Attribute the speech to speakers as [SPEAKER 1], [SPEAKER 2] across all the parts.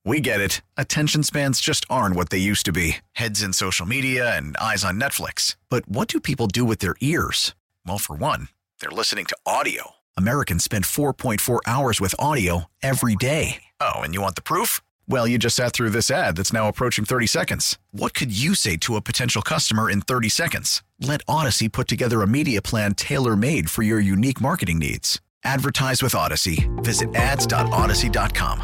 [SPEAKER 1] We get it. Attention spans just aren't what they used to be. Heads in social media and eyes on Netflix. But what do people do with their ears? Well, for one, they're listening to audio. Americans spend 4.4 hours with audio every day. Oh, and you want the proof? Well, you just sat through this ad that's now approaching 30 seconds. What could you say to a potential customer in 30 seconds? Let Odyssey put together a media plan tailor-made for your unique marketing needs. Advertise with Odyssey. Visit ads.odyssey.com.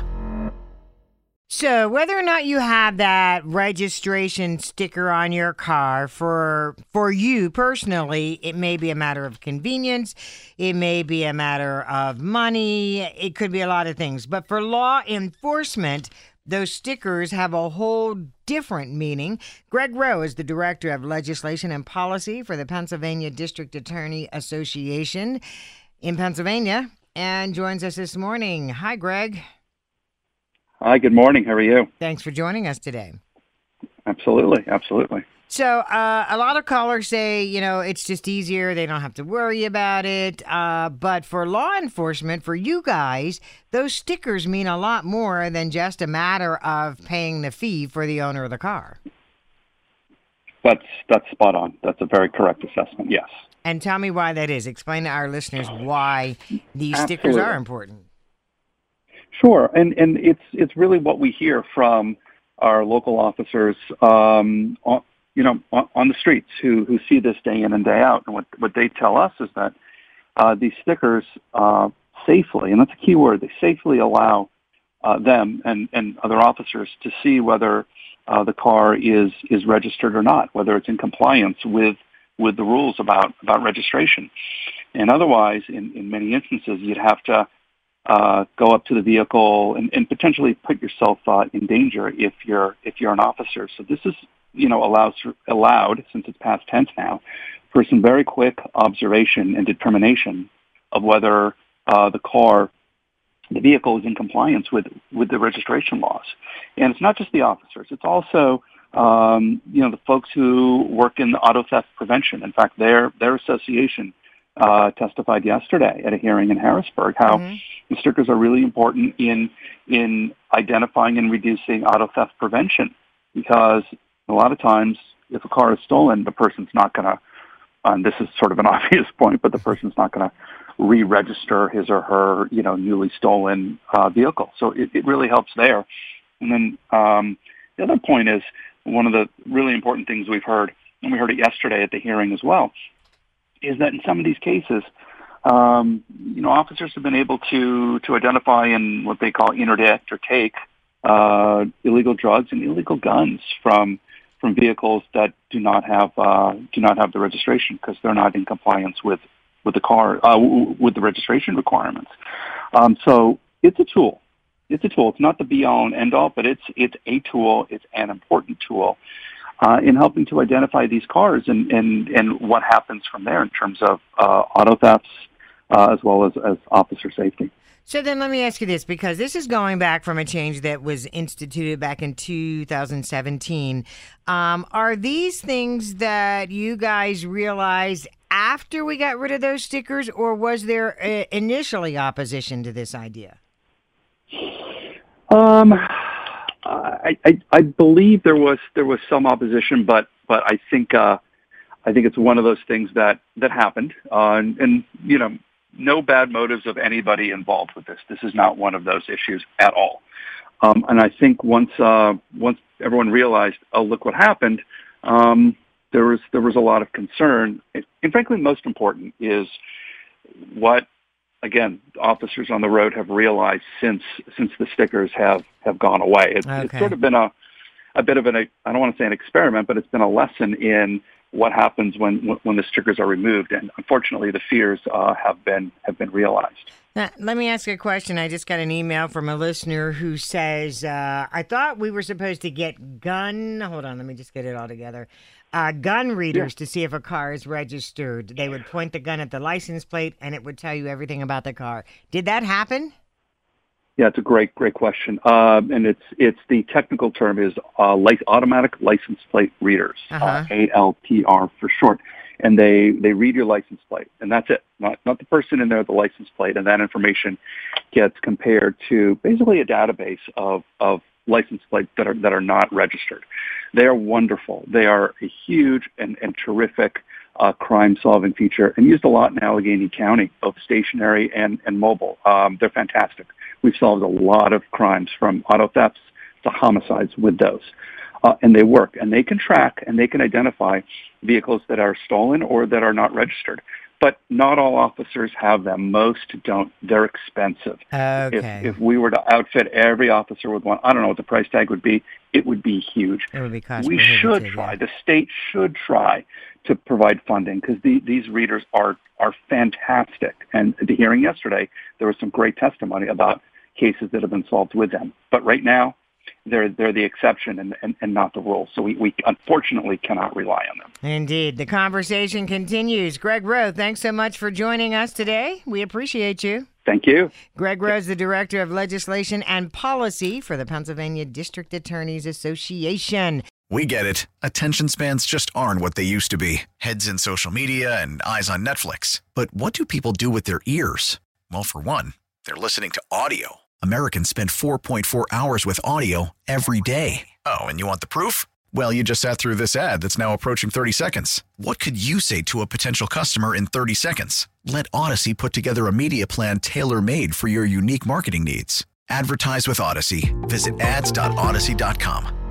[SPEAKER 2] So whether or not you have that registration sticker on your car, for you personally, it may be a matter of convenience. It may be a matter of money. It could be a lot of things. But for law enforcement, those stickers have a whole different meaning. Greg Rowe is the Director of Legislation and Policy for the Pennsylvania District Attorney Association in Pennsylvania and joins us this morning. Hi, Greg.
[SPEAKER 3] Hi, good morning. How are you?
[SPEAKER 2] Thanks for joining us today.
[SPEAKER 3] Absolutely.
[SPEAKER 2] So a lot of callers say, it's just easier. They don't have to worry about it. But for law enforcement, for you guys, those stickers mean a lot more than just a matter of paying the fee for the owner of the car.
[SPEAKER 3] That's spot on. That's a very correct assessment, yes.
[SPEAKER 2] And tell me why that is. Explain to our listeners why these stickers are important.
[SPEAKER 3] Sure, and it's really what we hear from our local officers, on the streets who see this day in and day out. And what they tell us is that these stickers safely, and that's a key word, they safely allow them and other officers to see whether the car is registered or not, whether it's in compliance with the rules about registration. And otherwise, in many instances, you'd have to go up to the vehicle and potentially put yourself in danger if you're an officer. So this is allowed, since it's past tense now, for some very quick observation and determination of whether the vehicle is in compliance with the registration laws. And it's not just the officers; it's also the folks who work in auto theft prevention. In fact, their association testified yesterday at a hearing in Harrisburg how the stickers are really important in identifying and reducing auto theft prevention, because a lot of times if a car is stolen, the person's not going to, and this is sort of an obvious point, but the person's not going to re-register his or her newly stolen vehicle. So it really helps there. And then the other point is one of the really important things we've heard, and we heard it yesterday at the hearing as well, is that in some of these cases, officers have been able to identify and what they call interdict or take illegal drugs and illegal guns from vehicles that do not have the registration because they're not in compliance with the car with the registration requirements. So it's a tool. It's a tool. It's not the be all and end all, but it's a tool. It's an important tool in helping to identify these cars and what happens from there in terms of auto thefts as well as officer safety.
[SPEAKER 2] So then let me ask you this, because this is going back from a change that was instituted back in 2017. Are these things that you guys realized after we got rid of those stickers, or was there initially opposition to this idea?
[SPEAKER 3] I believe there was some opposition, but I think it's one of those things that happened, and no bad motives of anybody involved with this. This is not one of those issues at all. And I think once everyone realized, oh, look what happened, there was a lot of concern. And frankly, most important is what, again, officers on the road have realized since the stickers have gone away. It's sort of been a bit of I don't want to say an experiment, but it's been a lesson in what happens when the stickers are removed. And unfortunately, the fears have been realized.
[SPEAKER 2] Now, let me ask you a question. I just got an email from a listener who says, I thought we were supposed to get hold on, let me just get it all together. Gun readers to see if a car is registered. They would point the gun at the license plate and it would tell you everything about the car. Did that happen?
[SPEAKER 3] Yeah, it's a great question. And it's the technical term is automatic license plate readers, ALPR for short. And they read your license plate, and that's it. Not the person in there, the license plate, and that information gets compared to basically a database of license plates that are not registered. They are wonderful. They are a huge and terrific crime-solving feature, and used a lot in Allegheny County, both stationary and mobile. They're fantastic. We've solved a lot of crimes, from auto thefts to homicides, with those. And they work, and they can track and they can identify vehicles that are stolen or that are not registered. But not all officers have them. Most don't. They're expensive.
[SPEAKER 2] Okay.
[SPEAKER 3] If we were to outfit every officer with one, I don't know what the price tag would be. It would be huge.
[SPEAKER 2] It would be cost
[SPEAKER 3] We should try. The state should try to provide funding, because these readers are fantastic. And at the hearing yesterday, there was some great testimony about cases that have been solved with them. But right now, they're the exception and not the rule. So we unfortunately cannot rely on them.
[SPEAKER 2] Indeed. The conversation continues. Greg Rowe, thanks so much for joining us today. We appreciate you.
[SPEAKER 3] Thank you.
[SPEAKER 2] Greg Rowe is the Director of Legislation and Policy for the Pennsylvania District Attorneys Association.
[SPEAKER 1] We get it. Attention spans just aren't what they used to be. Heads in social media and eyes on Netflix. But what do people do with their ears? Well, for one, they're listening to audio. Americans spend 4.4 hours with audio every day. Oh, and you want the proof? Well, you just sat through this ad that's now approaching 30 seconds. What could you say to a potential customer in 30 seconds? Let Odyssey put together a media plan tailor-made for your unique marketing needs. Advertise with Odyssey. Visit ads.odyssey.com.